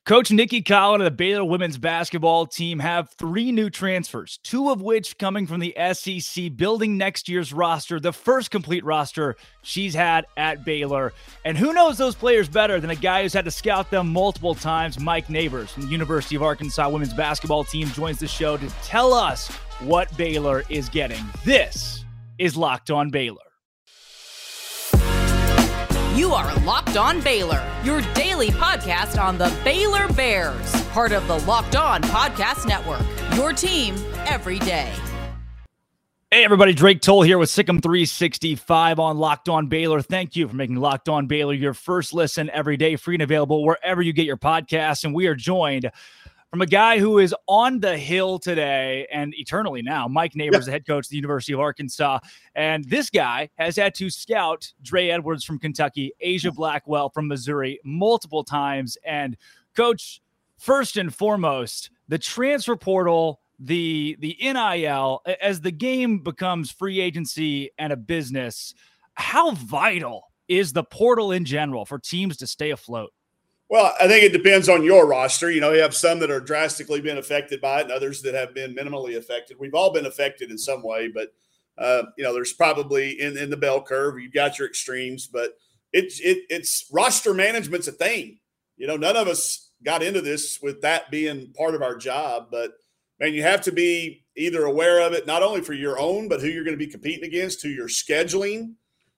Coach Nikki Collin and the Baylor women's basketball team have 3 new transfers, 2 of which coming from the SEC, building next year's roster, the first complete roster she's had at Baylor. And who knows those players better than a guy who's had to scout them multiple times? Mike Neighbors from the University of Arkansas women's basketball team joins the show to tell us what Baylor is getting. This is Locked On Baylor. You are Locked On Baylor, your daily podcast on the Baylor Bears, part of the Locked On Podcast Network, your team every day. Hey everybody, Drake Toll here with Sikkim 365 on Locked On Baylor. Thank you for making Locked On Baylor your first listen every day, free and available wherever you get your podcasts. And we are joined from a guy who is on the hill today and eternally now, Mike Neighbors, the head coach of the University of Arkansas. And this guy has had to scout Dre Edwards from Kentucky, Asia Blackwell from Missouri multiple times. And Coach, first and foremost, the transfer portal, the NIL, as the game becomes free agency and a business, how vital is the portal in general for teams to stay afloat? Well, I think it depends on your roster. You have some that are drastically been affected by it and others that have been minimally affected. We've all been affected in some way, but, there's probably in the bell curve, you've got your extremes, but it's roster management's a thing. None of us got into this with that being part of our job, but, man, you have to be either aware of it, not only for your own, but who you're going to be competing against, who you're scheduling,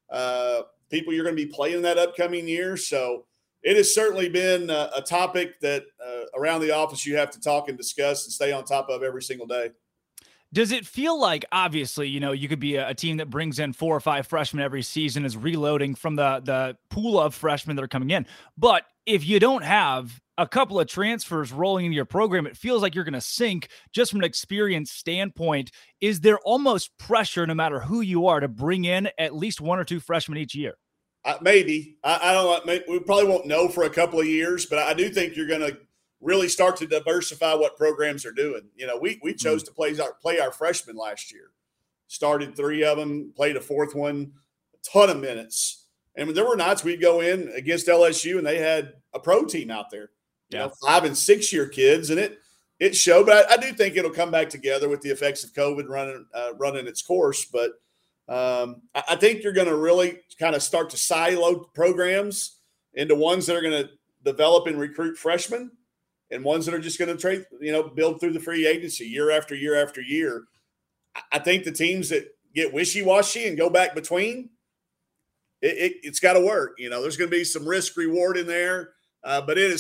people you're going to be playing that upcoming year. So, it has certainly been a topic that around the office you have to talk and discuss and stay on top of every single day. Does it feel like, obviously, you could be a team that brings in 4 or 5 freshmen every season, is reloading from the pool of freshmen that are coming in. But if you don't have a couple of transfers rolling into your program, it feels like you're going to sink just from an experience standpoint. Is there almost pressure, no matter who you are, to bring in at least 1 or 2 freshmen each year? Maybe. I don't know. We probably won't know for a couple of years, but I do think you're going to really start to diversify what programs are doing. We chose to play our freshmen last year. Started 3 of them, played a 4th one, a ton of minutes. And there were nights we'd go in against LSU and they had a pro team out there. 5 and 6 year kids, and it showed. But I do think it'll come back together with the effects of COVID running its course. But I think you're going to really kind of start to silo programs into ones that are going to develop and recruit freshmen and ones that are just going to build through the free agency year after year after year. I think the teams that get wishy-washy and go back between, it's got to work. There's going to be some risk reward in there, but it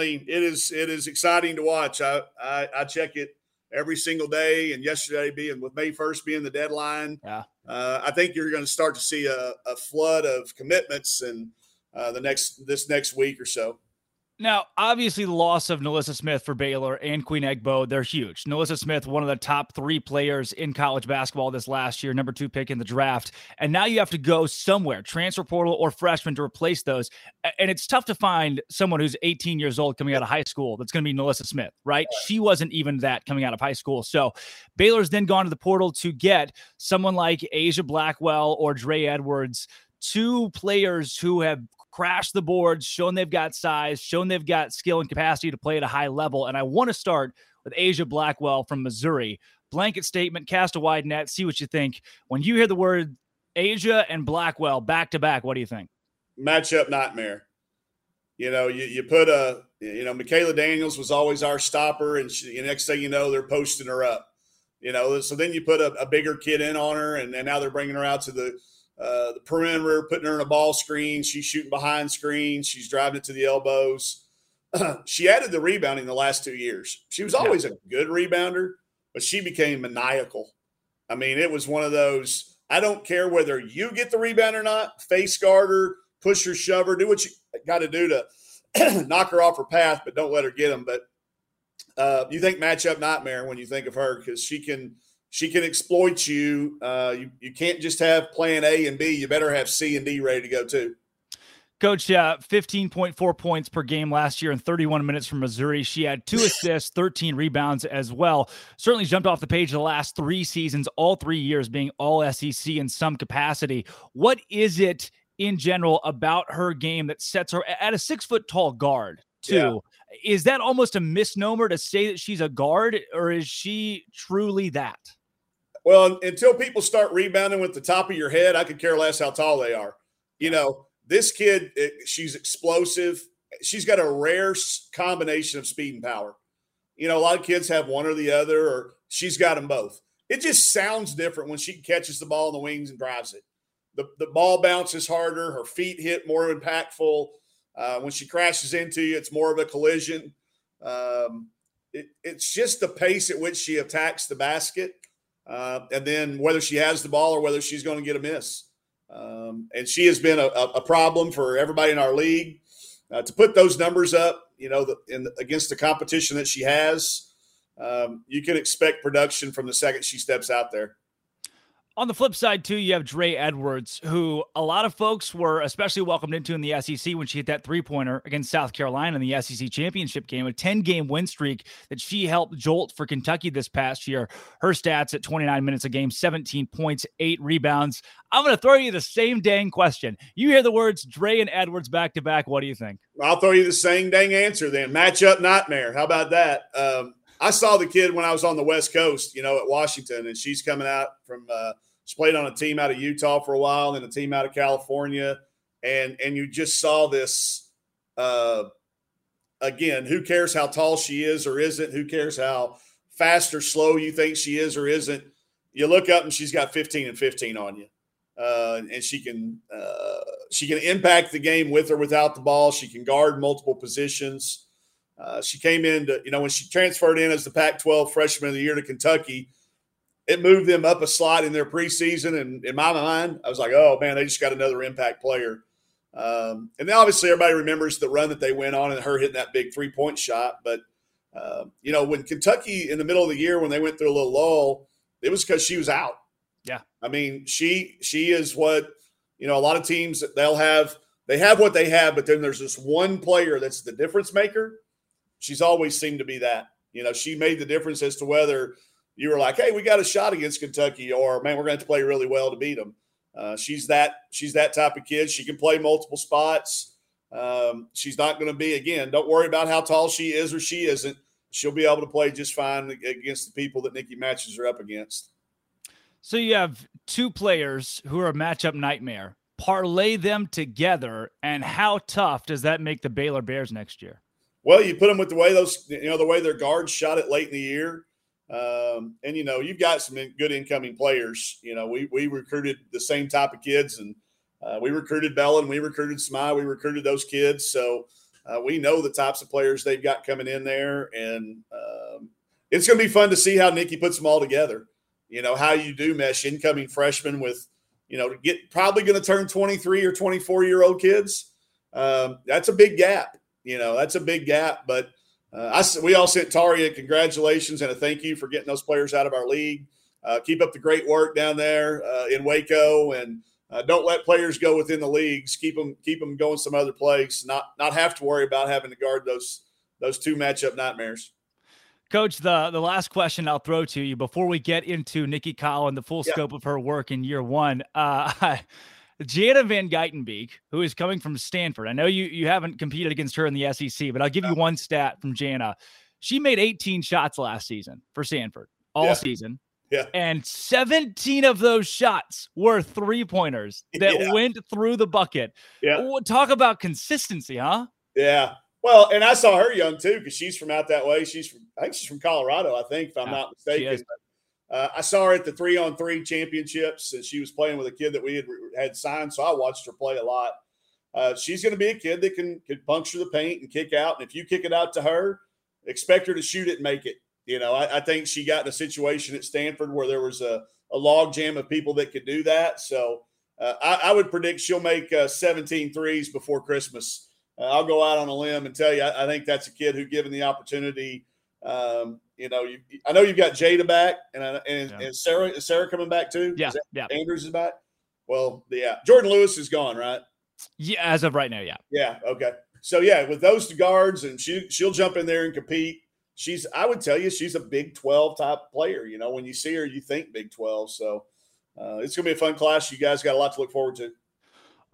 is exciting to watch. I check it every single day, and yesterday being with May 1st being the deadline. Yeah. I think you're going to start to see a flood of commitments in this next week or so. Now, obviously, the loss of NaLyssa Smith for Baylor and Queen Egbo, they're huge. NaLyssa Smith, one of the top 3 players in college basketball this last year, number 2 pick in the draft. And now you have to go somewhere, transfer portal or freshman, to replace those. And it's tough to find someone who's 18 years old coming out of high school that's going to be NaLyssa Smith, right? She wasn't even that coming out of high school. So Baylor's then gone to the portal to get someone like Asia Blackwell or Dre Edwards, 2 players who have crashed the boards, shown they've got size, shown they've got skill and capacity to play at a high level. And I want to start with Asia Blackwell from Missouri. Blanket statement, cast a wide net, see what you think. When you hear the word Asia and Blackwell back to back, what do you think? Matchup nightmare. You put Michaela Daniels was always our stopper, and next thing you know, they're posting her up. So then you put a bigger kid in on her, and now they're bringing her out to the perimeter, putting her in a ball screen. She's shooting behind screens. She's driving it to the elbows. She added the rebounding the last 2 years. She was always a good rebounder, but she became maniacal. I mean, it was one of those, I don't care whether you get the rebound or not, face guard her, push her, shove her, do what you got to do to knock her off her path, but don't let her get them. But you think matchup nightmare when you think of her, because she can exploit you. You can't just have plan A and B. You better have C and D ready to go too. Coach, 15.4 points per game last year in 31 minutes from Missouri. She had 2 assists, 13 rebounds as well. Certainly jumped off the page the last 3 seasons, all 3 years being all SEC in some capacity. What is it in general about her game that sets her at a 6 foot tall guard too? Is that almost a misnomer to say that she's a guard, or is she truly that? Well, until people start rebounding with the top of your head, I could care less how tall they are. You know, this kid, she's explosive. She's got a rare combination of speed and power. You know, a lot of kids have one or the other, or she's got them both. It just sounds different when she catches the ball in the wings and drives it. The ball bounces harder. Her feet hit more impactful. When she crashes into you, it's more of a collision. It's just the pace at which she attacks the basket. And then whether she has the ball or whether she's going to get a miss. And she has been a problem for everybody in our league. To put those numbers up, you know, against the competition that she has, you can expect production from the second she steps out there. On the flip side, too, you have Dre Edwards, who a lot of folks were especially welcomed into in the SEC when she hit that three-pointer against South Carolina in the SEC championship game, a 10-game win streak that she helped jolt for Kentucky this past year. Her stats at 29 minutes a game, 17 points, 8 rebounds. I'm going to throw you the same dang question. You hear the words Dre and Edwards back-to-back. What do you think? I'll throw you the same dang answer then. Matchup nightmare. How about that? I saw the kid when I was on the West Coast, you know, at Washington, and she's coming out from she played on a team out of Utah for a while and a team out of California. And you just saw this, again, who cares how tall she is or isn't? Who cares how fast or slow you think she is or isn't? You look up and she's got 15 and 15 on you. And she can impact the game with or without the ball. She can guard multiple positions. She came in to, you know, when she transferred in as the Pac-12 freshman of the year to Kentucky, it moved them up a slot in their preseason. And in my mind, I was like, oh, man, they just got another impact player. And then obviously everybody remembers the run that they went on and her hitting that big three-point shot. But, you know, when Kentucky in the middle of the year, when they went through a little lull, it was because she was out. Yeah. I mean, she is what, you know, a lot of teams, they have what they have, but then there's this one player that's the difference maker. She's always seemed to be that. You know, she made the difference as to whether you were like, hey, we got a shot against Kentucky, or, man, we're going to have to play really well to beat them. She's that type of kid. She can play multiple spots. She's not going to be, again, don't worry about how tall she is or she isn't. She'll be able to play just fine against the people that Nikki matches her up against. So you have two players who are a matchup nightmare. Parlay them together, and how tough does that make the Baylor Bears next year? Well, you put them with the way their guards shot it late in the year. And, you know, you've got some good incoming players. You know, we recruited the same type of kids, and we recruited Bellin, we recruited Smythe, we recruited those kids. So we know the types of players they've got coming in there, and it's going to be fun to see how Nikki puts them all together. You know, how you do mesh incoming freshmen with, you know, probably going to turn 23 or 24-year-old kids. That's a big gap. You know, that's a big gap, but we all sent Taria congratulations and a thank you for getting those players out of our league. Keep up the great work down there in Waco, and don't let players go within the leagues. Keep them going some other place. Not have to worry about having to guard those two matchup nightmares. Coach, the last question I'll throw to you before we get into Nikki Kyle and the full scope of her work in year one. Jana Van Geitenbeek, who is coming from Stanford. I know you haven't competed against her in the SEC, but I'll give you one stat from Jana. She made 18 shots last season for Stanford, all season. Yeah. And 17 of those shots were three-pointers that went through the bucket. Yeah. Talk about consistency, huh? Yeah. Well, and I saw her young too, because she's from out that way. I think she's from Colorado, if I'm not mistaken. I saw her at the 3-on-3 championships, and she was playing with a kid that we had signed, so I watched her play a lot. She's going to be a kid that can puncture the paint and kick out, and if you kick it out to her, expect her to shoot it and make it. You know, I think she got in a situation at Stanford where there was a log jam of people that could do that. So I would predict she'll make 17 threes before Christmas. I'll go out on a limb and tell you, I think that's a kid who, given the opportunity, you know, I know you've got Jada back, and Sarah. Is Sarah coming back too? Yeah. Andrews is back. Well, Jordan Lewis is gone, right? Yeah, as of right now, yeah. Yeah. Okay. So with those two guards, and she'll jump in there and compete. I would tell you, she's a Big 12 type player. You know, when you see her, you think Big 12. So it's gonna be a fun class. You guys got a lot to look forward to.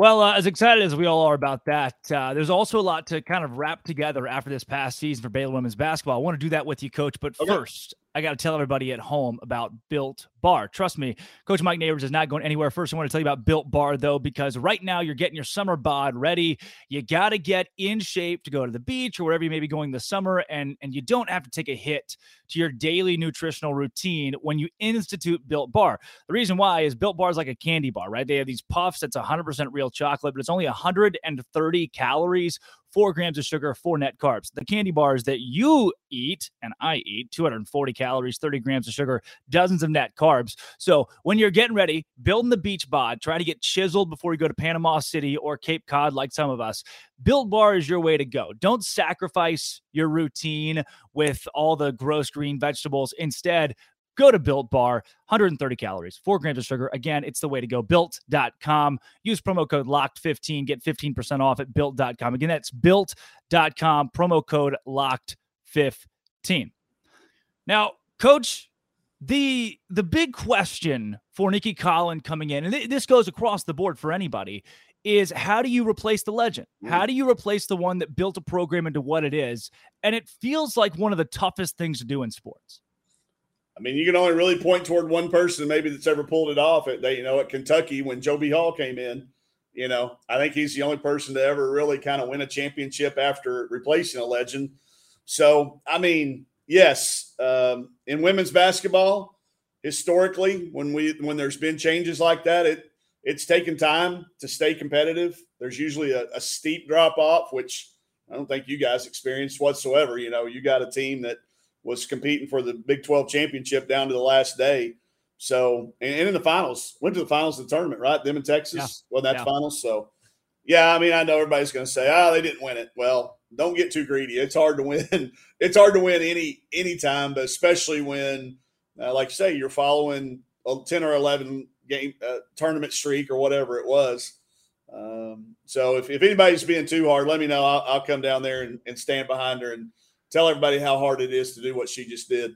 Well, as excited as we all are about that, there's also a lot to kind of wrap together after this past season for Baylor women's basketball. I want to do that with you, Coach. But first, I got to tell everybody at home about Built Bar. Trust me, Coach Mike Neighbors is not going anywhere. First, I want to tell you about Built Bar, though, because right now you're getting your summer bod ready. You got to get in shape to go to the beach or wherever you may be going this summer, and you don't have to take a hit to your daily nutritional routine when you institute Built Bar. The reason why is Built Bar is like a candy bar, right? They have these puffs that's 100% real chocolate, but it's only 130 calories, 4 grams of sugar, 4 net carbs. The candy bars that you eat and I eat, 240 calories, 30 grams of sugar, dozens of net carbs. So when you're getting ready, building the beach bod, trying to get chiseled before you go to Panama City or Cape Cod like some of us, Built Bar is your way to go. Don't sacrifice your routine with all the gross green vegetables. Instead, go to Built Bar, 130 calories, 4 grams of sugar. Again, it's the way to go. Built.com. Use promo code LOCKED15. Get 15% off at Built.com. Again, that's Built.com. Promo code LOCKED15. Now, Coach, the big question for Nicki Collen coming in, and this goes across the board for anybody, is how do you replace the legend? How do you replace the one that built a program into what it is? And it feels like one of the toughest things to do in sports. I mean, you can only really point toward one person maybe that's ever pulled it off at Kentucky when Joe B. Hall came in. I think he's the only person to ever really kind of win a championship after replacing a legend. So, I mean, yes, in women's basketball, historically, when there's been changes like that, it's taken time to stay competitive. There's usually a steep drop off, which I don't think you guys experienced whatsoever. You got a team that was competing for the Big 12 championship down to the last day. So, and in the finals, went to the finals of the tournament, right? Them in Texas, finals. So, yeah, I mean, I know everybody's going to say, they didn't win it. Well, don't get too greedy. It's hard to win. It's hard to win any time, but especially when, like you say, you're following a 10 or 11 game tournament streak or whatever it was. So if anybody's being too hard, let me know. I'll come down there and stand behind her and tell everybody how hard it is to do what she just did.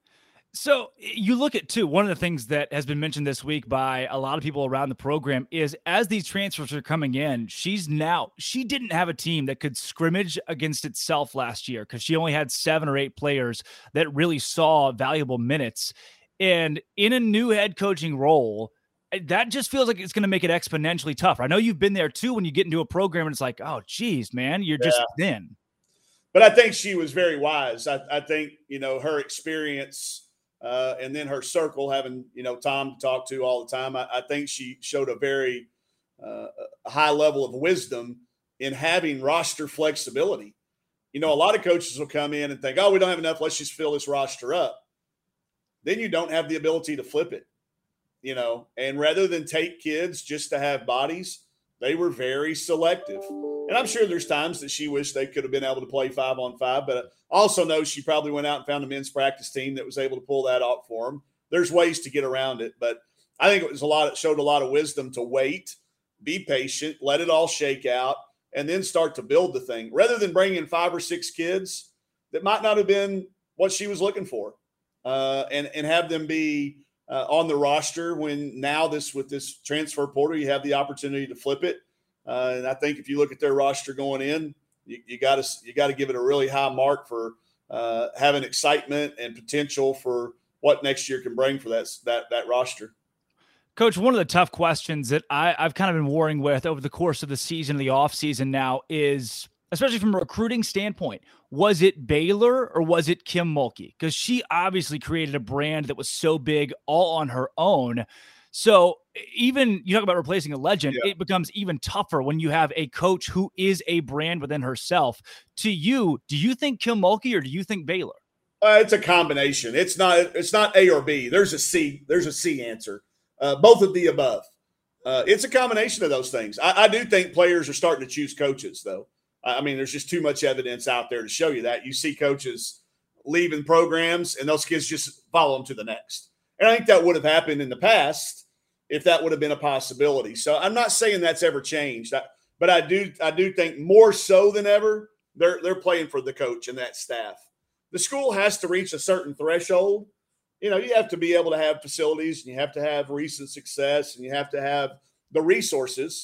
So you look at, too, one of the things that has been mentioned this week by a lot of people around the program is as these transfers are coming in, she didn't have a team that could scrimmage against itself last year because she only had 7 or 8 players that really saw valuable minutes. And in a new head coaching role, that just feels like it's going to make it exponentially tougher. I know you've been there, too, when you get into a program and it's like, oh, geez, man, you're just thin. But I think she was very wise. I think, her experience and then her circle, having, Tom to talk to all the time, I think she showed a very high level of wisdom in having roster flexibility. A lot of coaches will come in and think, we don't have enough. Let's just fill this roster up. Then you don't have the ability to flip it, and rather than take kids just to have bodies, they were very selective. And I'm sure there's times that she wished they could have been able to play 5-on-5, but I also know she probably went out and found a men's practice team that was able to pull that off for them. There's ways to get around it, but I think it showed a lot of wisdom to wait, be patient, let it all shake out, and then start to build the thing rather than bring in 5 or 6 kids that might not have been what she was looking for, and have them be on the roster when now with this transfer portal, you have the opportunity to flip it. And I think if you look at their roster going in, you got to give it a really high mark for having excitement and potential for what next year can bring for that roster. Coach, one of the tough questions that I've kind of been warring with over the course of the season, the off season now, is especially from a recruiting standpoint, was it Baylor or was it Kim Mulkey? Because she obviously created a brand that was so big all on her own. So even you talk about replacing a legend, it becomes even tougher when you have a coach who is a brand within herself. To you, do you think Kim Mulkey or do you think Baylor? It's a combination. It's not A or B. There's a C. There's a C answer. Both of the above. It's a combination of those things. I do think players are starting to choose coaches, though. I mean, there's just too much evidence out there to show you that. You see coaches leaving programs, and those kids just follow them to the next. And I think that would have happened in the past if that would have been a possibility. So I'm not saying that's ever changed, but I do think more so than ever, they're playing for the coach and that staff. The school has to reach a certain threshold. You have to be able to have facilities, and you have to have recent success, and you have to have the resources.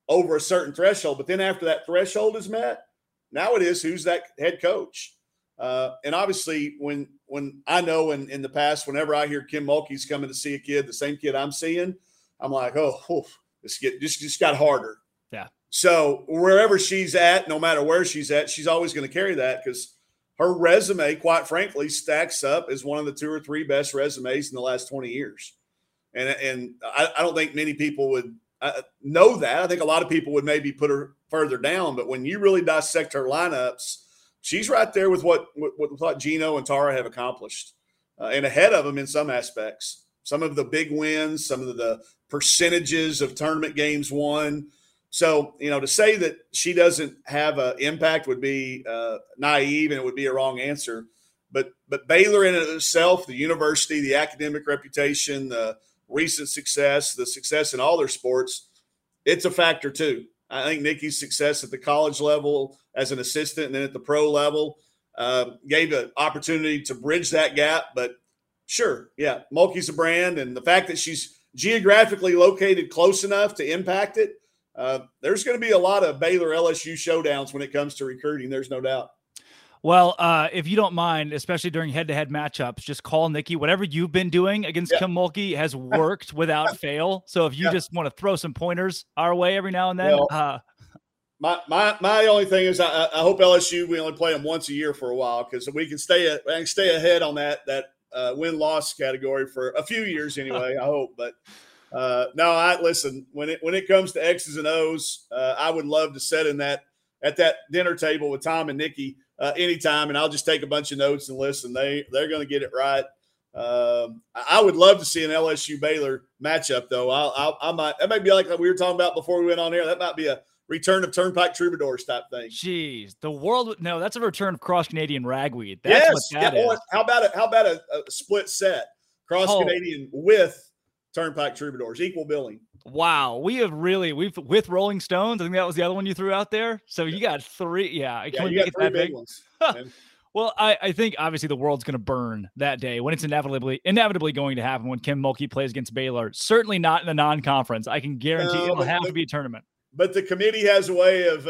over a certain threshold. But then after that threshold is met, now it is who's that head coach. And obviously, when I know in the past, whenever I hear Kim Mulkey's coming to see a kid, the same kid I'm seeing, I'm like, oh, this just got harder. Yeah. So wherever she's at, no matter where she's at, she's always going to carry that because her resume, quite frankly, stacks up as one of the 2 or 3 best resumes in the last 20 years. And I don't think many people would know that. I think a lot of people would maybe put her further down. But when you really dissect her lineups, she's right there with what Gino and Tara have accomplished and ahead of them in some aspects. Some of the big wins, some of the percentages of tournament games won. So, to say that she doesn't have an impact would be naive, and it would be a wrong answer. But Baylor in itself, the university, the academic reputation, the recent success, the success in all their sports, it's a factor too. I think Nikki's success at the college level as an assistant and then at the pro level gave an opportunity to bridge that gap. But sure, yeah, Mulkey's a brand, and the fact that she's geographically located close enough to impact it, there's going to be a lot of Baylor LSU showdowns when it comes to recruiting. There's no doubt. Well, if you don't mind, especially during head-to-head matchups, just call Nikki. Whatever you've been doing against Kim Mulkey has worked without fail. So if you just want to throw some pointers our way every now and then. My only thing is I hope LSU, we only play them once a year for a while because we can stay ahead on that win-loss category for a few years anyway, I hope. But listen, when it comes to X's and O's, I would love to sit at that dinner table with Tom and Nikki anytime, and I'll just take a bunch of notes and listen. They're going to get it right. I would love to see an LSU Baylor matchup, though. That might be like we were talking about before we went on air. That might be a return of Turnpike Troubadours type thing. Jeez, that's a return of Cross Canadian Ragweed. That's what that is. How about a split set Cross Canadian with Turnpike Troubadours, equal billing? Wow, we've with Rolling Stones. I think that was the other one you threw out there. So you got 3. Yeah, can we make it that big? Ones. Well, I think obviously the world's going to burn that day when it's inevitably going to happen when Kim Mulkey plays against Baylor. Certainly not in the non-conference. I can guarantee it'll have to be a tournament. But the committee has a way of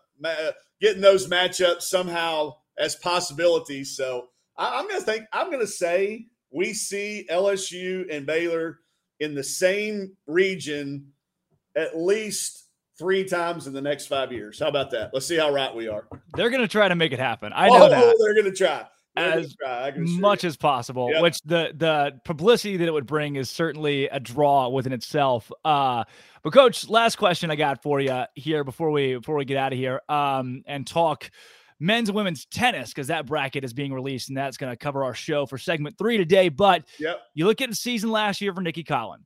getting those matchups somehow as possibilities. So I'm going to say we see LSU and Baylor in the same region at least 3 times in the next 5 years. How about that? Let's see how right we are. They're going to try to make it happen. I know that. They're going to try. As much as possible, which the publicity that it would bring is certainly a draw within itself. But Coach, last question I got for you here before we get out of here and talk men's and women's tennis, because that bracket is being released and that's going to cover our show for segment 3 today. But you look at the season last year for Nikki Collen,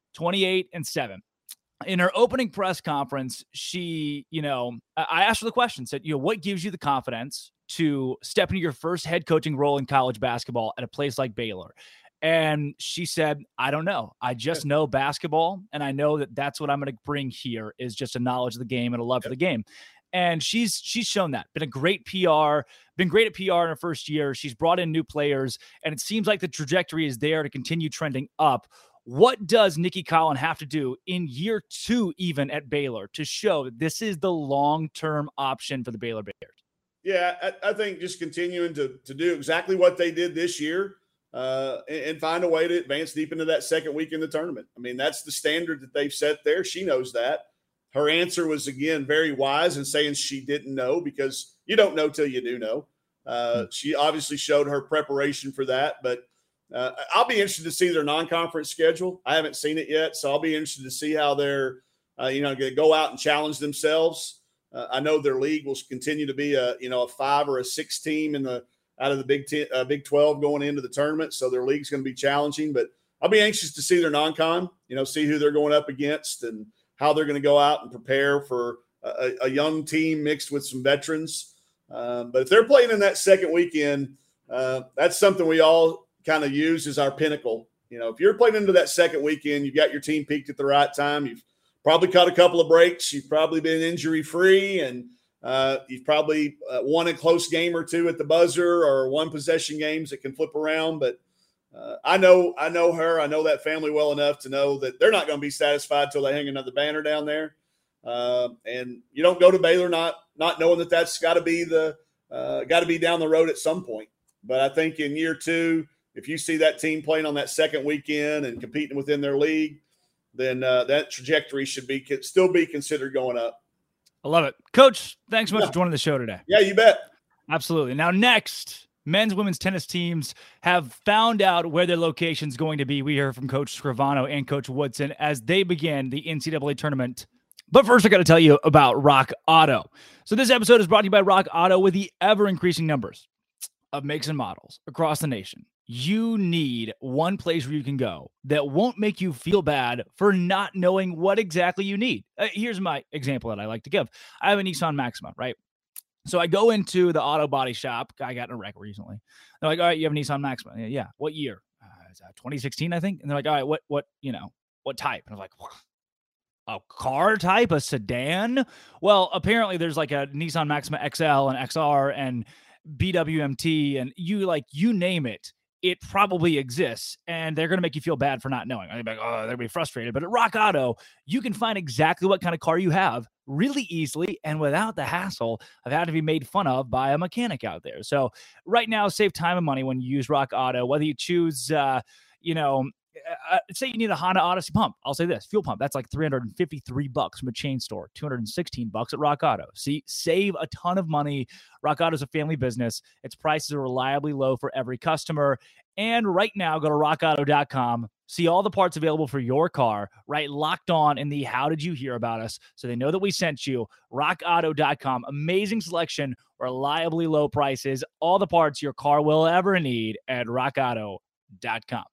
28-7. In her opening press conference, she, I asked her the question, said, what gives you the confidence to step into your first head coaching role in college basketball at a place like Baylor? And she said, I don't know. I just know basketball, and I know that that's what I'm going to bring here is just a knowledge of the game and a love for the game. And she's shown that. Been great at PR in her first year. She's brought in new players, and it seems like the trajectory is there to continue trending up. What does Nikki Collen have to do in year 2 even at Baylor to show that this is the long-term option for the Baylor Bears? Yeah, I think just continuing to do exactly what they did this year and find a way to advance deep into that second week in the tournament. I mean, that's the standard that they've set there. She knows that. Her answer was, again, very wise in saying she didn't know, because you don't know till you do know. She obviously showed her preparation for that, but I'll be interested to see their non-conference schedule. I haven't seen it yet, so I'll be interested to see how they're going to go out and challenge themselves. I know their league will continue to be a 5 or a 6 team out of the Big 12 going into the tournament, so their league's going to be challenging. But I'll be anxious to see their non-con, see who they're going up against and how they're going to go out and prepare for a young team mixed with some veterans. But if they're playing in that second weekend, that's something we all kind of use as our pinnacle. If you're playing into that second weekend, you've got your team peaked at the right time. You've probably caught a couple of breaks. You've probably been injury-free, and you've probably won a close game or 2 at the buzzer or 1 possession games that can flip around. But I know her. I know that family well enough to know that they're not going to be satisfied till they hang another banner down there. And you don't go to Baylor not knowing that that's got to be down the road at some point. But I think in year 2, if you see that team playing on that second weekend and competing within their league, then that trajectory should still be considered going up. I love it. Coach, thanks so much for joining the show today. Yeah, you bet. Absolutely. Now, next, men's, women's tennis teams have found out where their location is going to be. We hear from Coach Scrivano and Coach Woodson as they begin the NCAA tournament. But first, I got to tell you about Rock Auto. So this episode is brought to you by Rock Auto. With the ever-increasing numbers of makes and models across the nation, you need one place where you can go that won't make you feel bad for not knowing what exactly you need. Here's my example that I like to give. I have a Nissan Maxima, right? So I go into the auto body shop. I got in a wreck recently. They're like, all right, you have a Nissan Maxima. Yeah. What year? 2016, I think. And they're like, all right, what type? And I was like, a car type, a sedan? Well, apparently there's like a Nissan Maxima XL and XR and BWMT and you name it. It probably exists, and they're going to make you feel bad for not knowing. They're like, oh, they're going to be frustrated. But at Rock Auto, you can find exactly what kind of car you have really easily and without the hassle of having to be made fun of by a mechanic out there. So right now, save time and money when you use Rock Auto, whether you choose, say you need a Honda Odyssey pump. I'll say this, fuel pump. That's like $353 from a chain store, $216 at Rock Auto. See, save a ton of money. Rock Auto is a family business. Its prices are reliably low for every customer. And right now, go to rockauto.com. See all the parts available for your car, right? Locked on in the how did you hear about us? So they know that we sent you. rockauto.com. Amazing selection, reliably low prices, all the parts your car will ever need at rockauto.com.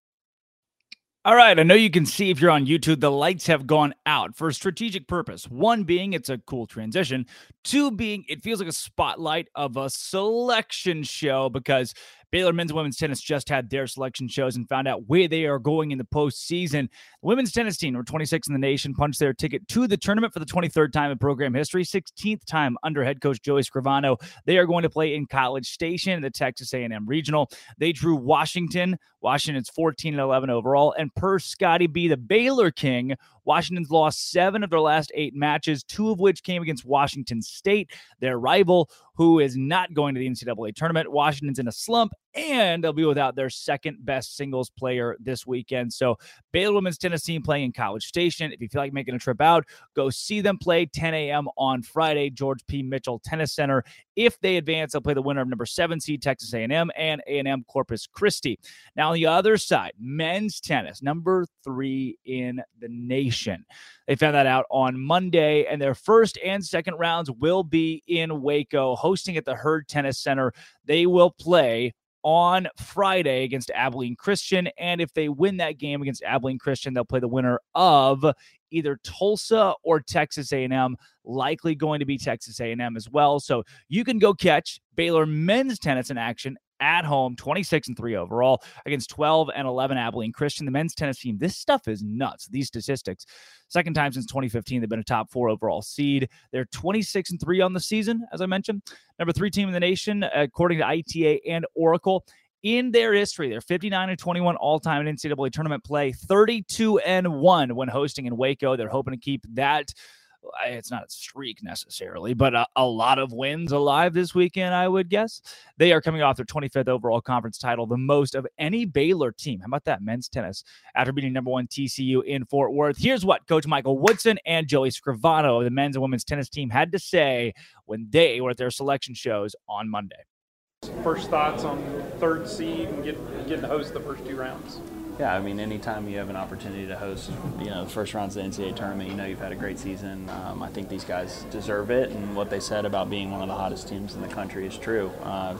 All right, I know you can see if you're on YouTube, the lights have gone out for a strategic purpose. One being it's a cool transition. Two being it feels like a spotlight of a selection show because Baylor men's and women's tennis just had their selection shows and found out where they are going in the postseason. The women's tennis team, number 26 in the nation, punched their ticket to the tournament for the 23rd time in program history, 16th time under head coach Joey Scrivano. They are going to play in College Station in the Texas A&M Regional. They drew Washington. Washington's 14-11 overall. And per Scotty B, the Baylor King, Washington's lost 7 of their last 8 matches, 2 of which came against Washington State, their rival, who is not going to the NCAA tournament. Washington's in a slump, and they'll be without their second best singles player this weekend. So Baylor women's tennis team playing in College Station. If you feel like making a trip out, go see them play 10 a.m. on Friday, George P. Mitchell Tennis Center. If they advance, they'll play the winner of number 7 seed Texas A&M and A&M Corpus Christi. Now on the other side, men's tennis, number 3 in the nation. They found that out on Monday, and their first and second rounds will be in Waco, hosting at the Herd Tennis Center. They will play on Friday against Abilene Christian, and if they win that game against Abilene Christian, they'll play the winner of either Tulsa or Texas A&M, likely going to be Texas A&M as well. So you can go catch Baylor men's tennis in action at home, 26-3 overall against 12-11 Abilene Christian. The men's tennis team, this stuff is nuts. These statistics, second time since 2015, they've been a top 4 overall seed. They're 26-3 on the season, as I mentioned. Number 3 team in the nation, according to ITA and Oracle. In their history, they're 59-21 all-time in NCAA tournament play, 32-1 when hosting in Waco. They're hoping to keep that. It's not a streak necessarily, but a lot of wins alive this weekend, I would guess. They are coming off their 25th overall conference title, the most of any Baylor team. How about that, men's tennis? After beating number 1 TCU in Fort Worth. Here's what Coach Michael Woodson and Joey Scrivano of the men's and women's tennis team had to say when they were at their selection shows on Monday. First thoughts on 3rd seed and getting to host the first 2 rounds? Yeah, I mean, anytime you have an opportunity to host, the first rounds of the NCAA tournament, you've had a great season. I think these guys deserve it, and what they said about being one of the hottest teams in the country is true.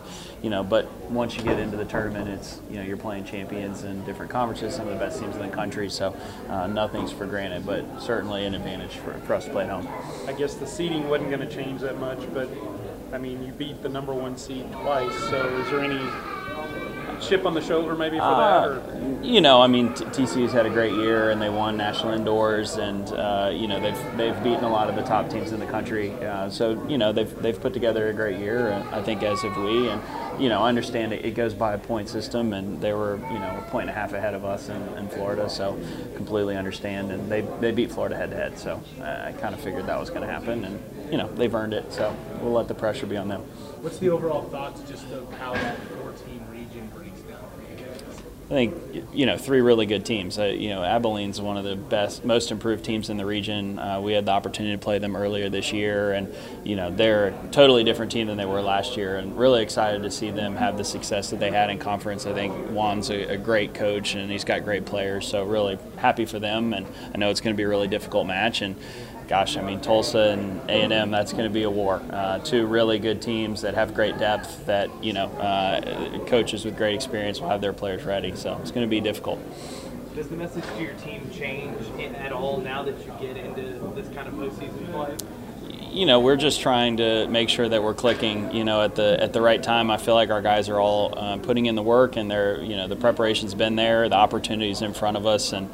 But once you get into the tournament, it's, you're playing champions in different conferences, some of the best teams in the country, so nothing's for granted, but certainly an advantage for us to play at home. I guess the seeding wasn't going to change that much, but, you beat the number 1 seed twice, so is there any chip on the shoulder maybe for that? Or? I mean, TCU's had a great year, and they won national indoors, and they've beaten a lot of the top teams in the country. So they've put together a great year, I think, as have we. And I understand it goes by a point system, and they were a point and a half ahead of us in Florida, so completely understand. And they beat Florida head-to-head, so I kind of figured that was going to happen, and they've earned it, so we'll let the pressure be on them. What's the overall thoughts just of how that 4-team region breaks down for you guys? I think, 3 really good teams. Abilene's one of the best, most improved teams in the region. We had the opportunity to play them earlier this year, and, they're a totally different team than they were last year, and really excited to see them have the success that they had in conference. I think Juan's a great coach, and he's got great players, so really happy for them, and I know it's going to be a really difficult match. And gosh, I mean, Tulsa and A&M, that's going to be a war. 2 really good teams that have great depth, that, coaches with great experience will have their players ready. So it's going to be difficult. Does the message to your team change at all now that you get into this kind of postseason play? We're just trying to make sure that we're clicking, at the right time. I feel like our guys are all putting in the work, and they're, the preparation's been there, the opportunity's in front of us, and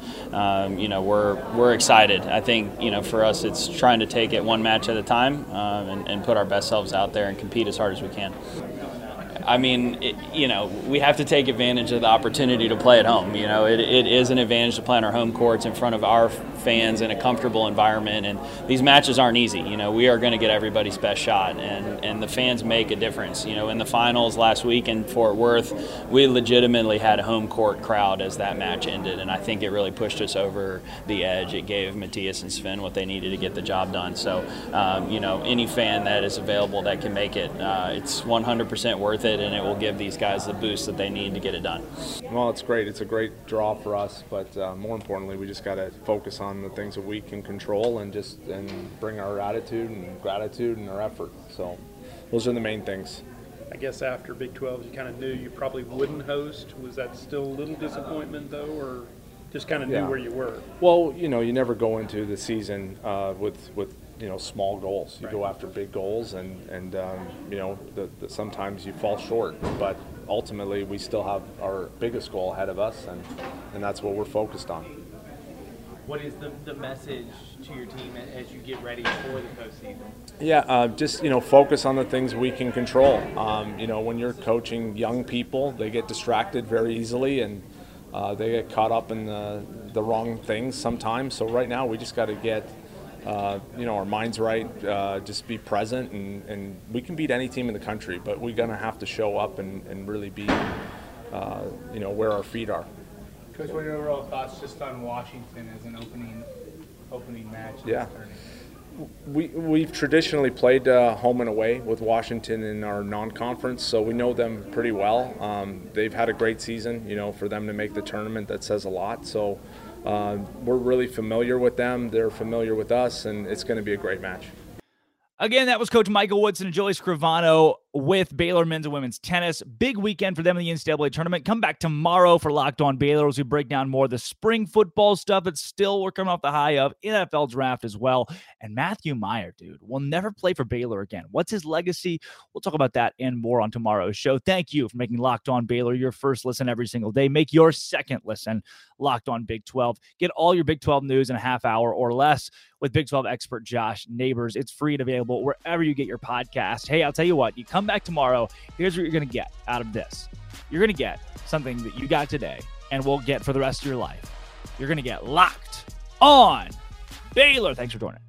we're excited. I think, for us, it's trying to take it one match at a time, and put our best selves out there and compete as hard as we can. I mean, we have to take advantage of the opportunity to play at home. It is an advantage to play on our home courts in front of our fans in a comfortable environment, and these matches aren't easy. We are going to get everybody's best shot, and the fans make a difference. In the finals last week in Fort Worth, we legitimately had a home court crowd as that match ended, and I think it really pushed us over the edge. It gave Matthias and Sven what they needed to get the job done. So, any fan that is available that can make it, it's 100% worth it, and it will give these guys the boost that they need to get it done. Well, it's great. It's a great draw for us, but more importantly, we just got to focus on the things that we can control and bring our attitude and gratitude and our effort. So those are the main things. I guess after Big 12, you kind of knew you probably wouldn't host. Was that still a little disappointment, though, or just kind of knew where you were? Well, you never go into the season with small goals. You go after big goals, and sometimes you fall short. But ultimately, we still have our biggest goal ahead of us, and that's what we're focused on. What is the message to your team as you get ready for the postseason? Yeah, just focus on the things we can control. When you're coaching young people, they get distracted very easily, and they get caught up in the wrong things sometimes. So right now, we just got to get our minds right, just be present, and we can beat any team in the country, but we're going to have to show up and really be, where our feet are. Coach, what are your overall thoughts just on Washington as an opening match? Yeah. We've traditionally played home and away with Washington in our non-conference, so we know them pretty well. They've had a great season. For them to make the tournament, that says a lot. So we're really familiar with them. They're familiar with us, and it's going to be a great match. Again, that was Coach Michael Woodson and Joey Scrivano with Baylor men's and women's tennis. Big weekend for them in the NCAA tournament. Come back tomorrow for Locked On Baylor as we break down more of the spring football stuff. It's still, we're coming off the high of NFL draft as well. And Matthew Meyer, dude, will never play for Baylor again. What's his legacy? We'll talk about that and more on tomorrow's show. Thank you for making Locked On Baylor your first listen every single day. Make your second listen Locked On Big 12. Get all your Big 12 news in a half hour or less with Big 12 expert Josh Neighbors. It's free and available wherever you get your podcast. Hey, I'll tell you what, you come back tomorrow, here's what you're going to get out of this. You're going to get something that you got today and will get for the rest of your life. You're going to get Locked On Baylor. Thanks for joining.